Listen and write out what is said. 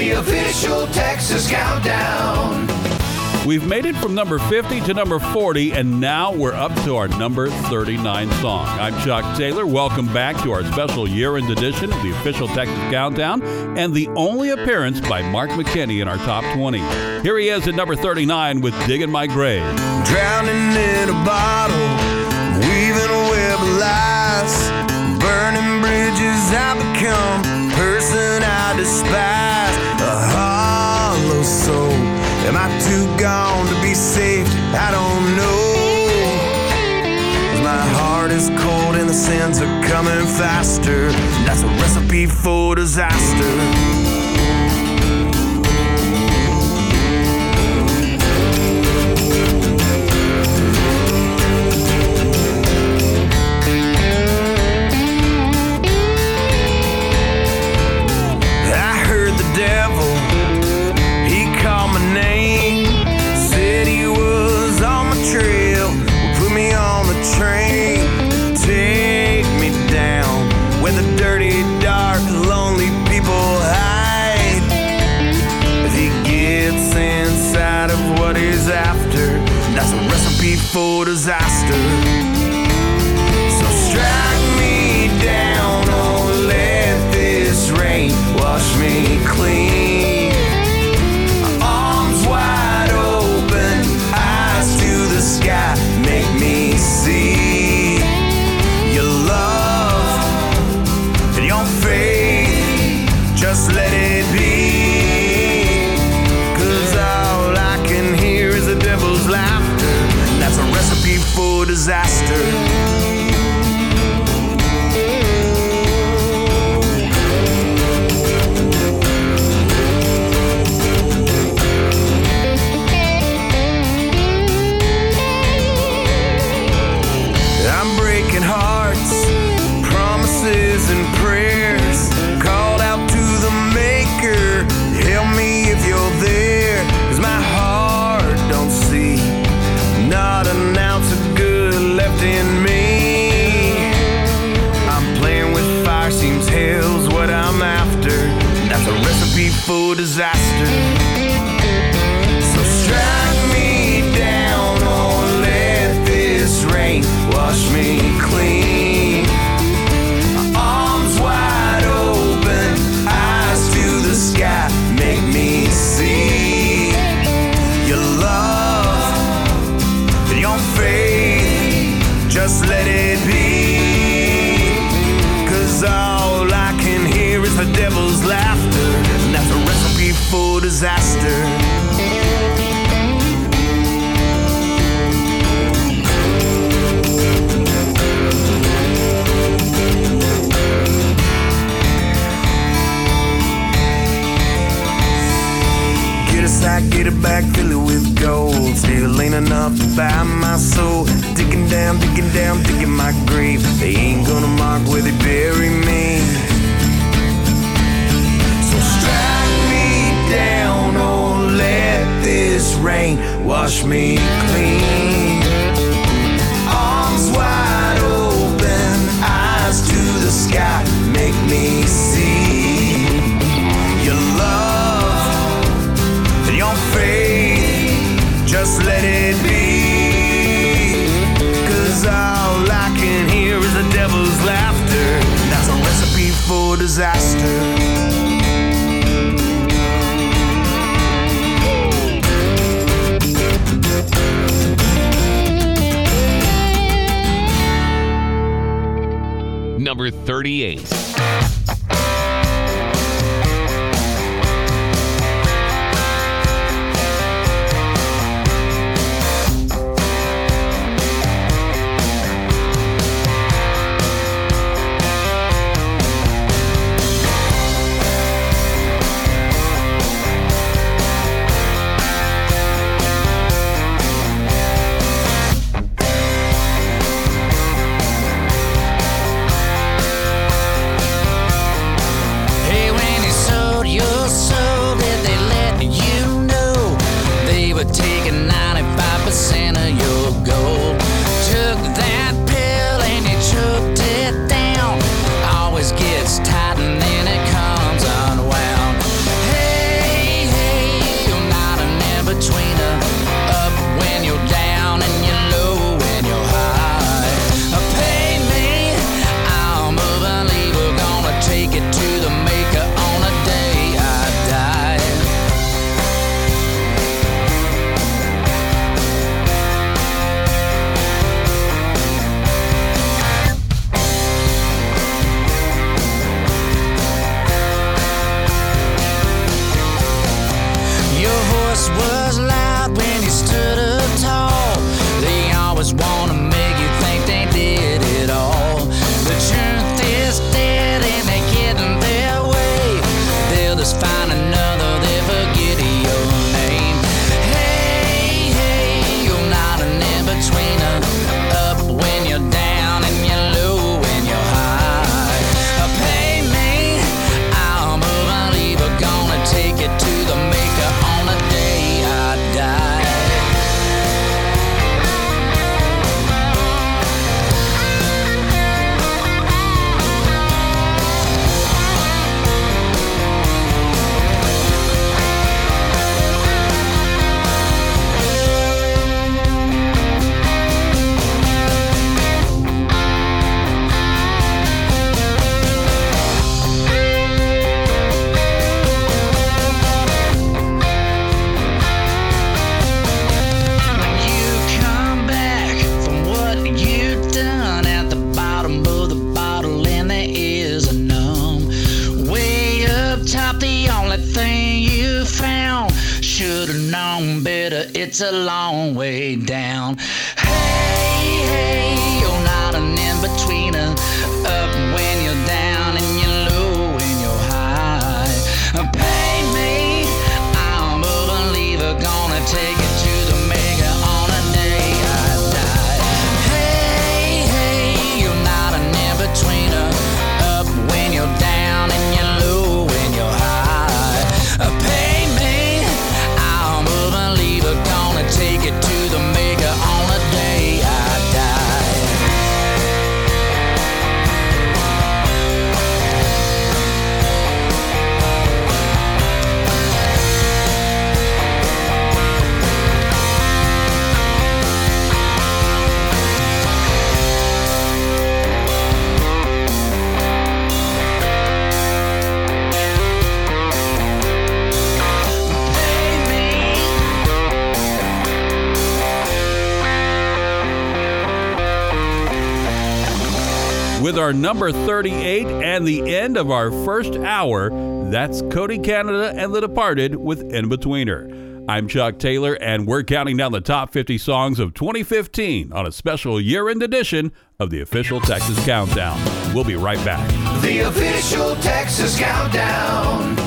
the official Texas Countdown. We've made it from number 50 to number 40, and now we're up to our number 39 song. I'm Chuck Taylor. Welcome back to our special year-end edition of the official Texas Countdown, and the only appearance by Mark McKinney in our top 20. Here he is at number 39 with Digging My Grave. Drowning in a bottle, weaving a web of lies, burning bridges I become, person I despise, a hollow soul. Am I too gone to be saved? I don't know. My heart is cold and the sins are coming faster. That's a recipe for disaster. For disaster. So strike me down, oh let this rain wash me clean. Arms wide open, eyes to the sky, make me see your love and your faith, just let it be. 'Cause all I can hear is the devil's laughter. That's a recipe for disaster. I'm breaking hearts, promises and prayers, called out to the Maker. Help me if you're there, 'cause my heart don't see not an ounce of good left in me. I'm playing with fire, seems hell's what I'm after. That's a recipe for disaster. So strike me down, oh let this rain wash me clean. Arms wide open, eyes to the sky, make me see your love, your faith, just let it be. 'Cause all I can hear is the devil's laughter, and that's a recipe for disaster. Get it back, fill it with gold. Still ain't enough to buy my soul. Digging down, digging my grave. They ain't gonna mark where they bury me. So strike me down, oh let this rain wash me clean. Arms wide open, eyes to the sky, make me see your love, your faith, just let it be. 'Cause all I can hear is the devil's laughter. That's a recipe for disaster. Number 38. voice was loud when he stood up tall. They always want to make you think they did it all. The truth is dead and they get in their way. They'll just find another, they forget your name. Hey, hey, you're not an in-betweener. Up when you're down and you're low when you're high. Pay me, I'm a believer, gonna take it to the maker on the day I die. It's a long way down. Hey, hey, you're not an in-betweener. Up when you're down and you're low when you're high. Pay me, I'm a believer, gonna take it to the maker on the day I die. Hey, hey, you're not an in-betweener. Up when you're down and you're low when you're high. Pay me, I'm a believer, gonna take it to the maker on the day I die. With our number 38 and the end of our first hour, that's Cody Canada and The Departed with In-Betweener. I'm Chuck Taylor, and we're counting down the top 50 songs of 2015 on a special year-end edition of the Official Texas Countdown. We'll be right back. The Official Texas Countdown.